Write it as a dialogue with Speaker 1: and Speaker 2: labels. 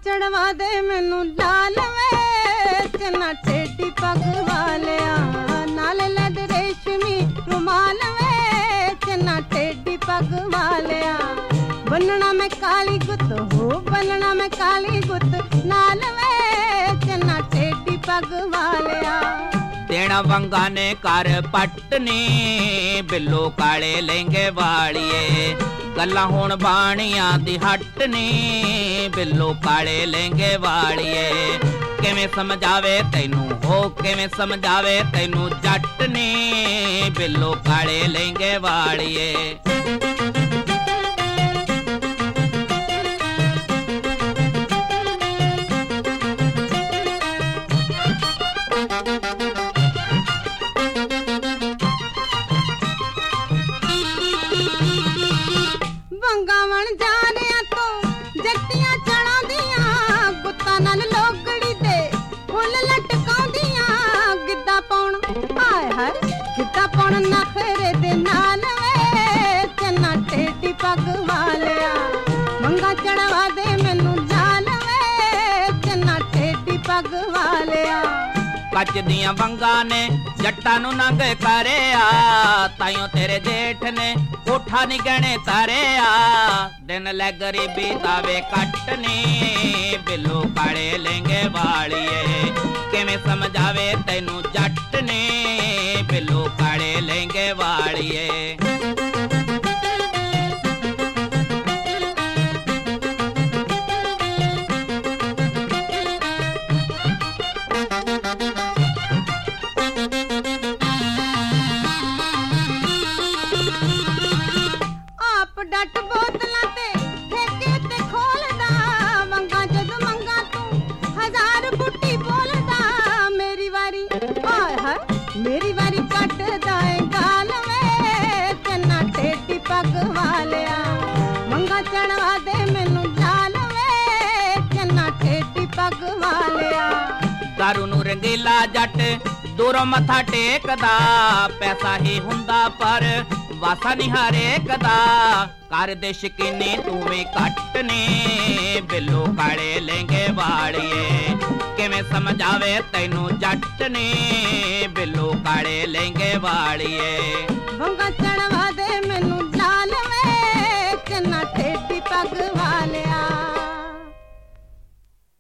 Speaker 1: ਚੜਵਾ ਦੇ ਮੈਨੂੰ ਲਾਲ ਵੇ ਚੰਨਾ ਟੇਢੀ ਪੱਗ ਵਾਲਿਆ ਨਾਲ ਲੱਦ ਰੇਸ਼ਮੀ ਰੁਮਾਲ ਵੇ ਚੰਨਾ ਟੇਢੀ ਪੱਗ ਵਾਲਿਆ ਬੰਨਣਾ ਮੈਂ ਕਾਲੀ ਗੁੱਤ ਹੋ ਬੰਨਣਾ ਮੈਂ ਕਾਲੀ ਗੁੱਤ ਨਾਲ ਵੇ ਚੰਨਾ ਟੇਢੀ ਪੱਗ ਵਾਲਿਆ
Speaker 2: ਦੇਣਾ ਵੰਗਾ ਨੇ ਕਰ ਪੱਟਨੀ ਬਿੱਲੋ ਕਾਲੇ ਲਹਿੰਗੇ ਵਾਲੀਏ ਗੱਲਾਂ ਹੁਣ ਬਾਣੀਆਂ ਦੀ ਹੱਟਨੀ ਬਿੱਲੋ ਕਾਲੇ ਲਹਿੰਗੇ ਵਾਲੀਏ ਕਿਵੇਂ ਸਮਝਾਵੇ ਤੈਨੂੰ ਹੋ ਕਿਵੇਂ ਸਮਝਾਵੇ ਤੈਨੂੰ ਜੱਟ ਨੀ ਬਿੱਲੋ ਕਾਲੇ ਲਹਿੰਗੇ ਵਾਲੀਏ
Speaker 1: ਬੰਗਾਵਣ ਜਾਣਿਆ ਤੂੰ ਜੱਟੀਆਂ ਚੜਾਉਂਦੀਆਂ ਗੁੱਤਾਂ ਨਾਲ ਲੋਗੜੀ ਤੇ ਫੁੱਲ ਲਟਕਾਉਂਦੀਆਂ ਗਿੱਧਾ ਪਾਉਣ ਹਾਏ ਹਾਏ ਗਿੱਧਾ ਪਾਉਣ ਨਖਰੇ ਦੇ ਨਾਲ ਵੇ ਚੰਨਾ ਟੇਢੀ ਪੱਗ ਵਾਲਿਆ ਮੰਗਾ ਚੜਵਾ ਦੇ ਮੈਨੂੰ ਲਾਲ ਵੇ ਚੰਨਾ ਟੇਢੀ ਪੱਗ ਵਾਲਿਆ
Speaker 2: ਕੱਚ ਦੀਆਂ ਵੰਗਾਂ ਨੇ ਜੱਟਾਂ ਨੂੰ ਨੰਗ ਕਰਿਆ ਤਾਈਓ ਤੇਰੇ ਜੇਠ ਨੇ ਕੋਠਾ ਨੀ ਗਹਿਣੇ ਤਾਰਿਆ ਦਿਨ ਲੈ ਗਰੀਬੀ ਦਾਵੇ ਕੱਟਨੀ ਬਿੱਲੋ ਕਾਲੇ ਲਹਿੰਗੇ ਵਾਲੀਏ ਕਿਵੇਂ ਸਮਝਾਵੇ ਤੈਨੂੰ ਜੱਟ ਨੇ ਬਿੱਲੋ ਕਾਲੇ ਲਹਿੰਗੇ ਵਾਲੀਏ
Speaker 1: ਡੱਟ ਬੋਤਲਾਂ ਤੇ ਠੇਕੇ ਤੇ ਖੋਲਦਾ ਵੰਗਾ ਜਦ ਮੰਗਾ ਤੂੰ 1000 ਬੁੱਟੀ ਬੋਲਦਾ ਮੇਰੀ ਵਾਰੀ ਹਾਏ ਹਾਏ ਮੇਰੀ ਵਾਰੀ ਕੱਟਦਾ ਏ ਗਾਲ ਵੇ ਚੰਨਾ ਟੇਢੀ ਪੱਗ ਵਾਲਿਆ ਮੰਗਾ ਚੜਵਾ ਦੇ ਮੈਨੂੰ ਲਾਲ ਵੇ ਚੰਨਾ ਟੇਢੀ ਪੱਗ ਵਾਲਿਆ
Speaker 2: ਦਾਰੂ ਨੂੰ ਰੰਗੀਲਾ ਜੱਟ ਦੂਰੋਂ ਮੱਥਾ ਟੇਕਦਾ ਪੈਸਾ ਹੀ ਹੁੰਦਾ ਪਰ ਵਾਸਾ ਨੀ ਹਰੇਕ ਦਾ ਕਰ ਦੇ ਸ਼ਕੀਨੀ ਤੂੰ ਵੀ ਕੱਟ ਨੀ ਬਿੱਲੋ ਕਾਲੇ ਲਹਿੰਗੇ ਵਾਲੀਏ ਕਿਵੇਂ ਸਮਝਾਵੇ ਤੈਨੂੰ ਜੱਟ ਨੀ ਬਿੱਲੋ ਕਾਲੇ ਲਹਿੰਗੇ ਵਾਲੀਏ
Speaker 1: ਵੰਗਾ ਚੜਵਾ ਦੇ ਮੈਨੂੰ ਲਾਲ ਵੇ ਚੰਨਾ ਟੇਢੀ ਪੱਗ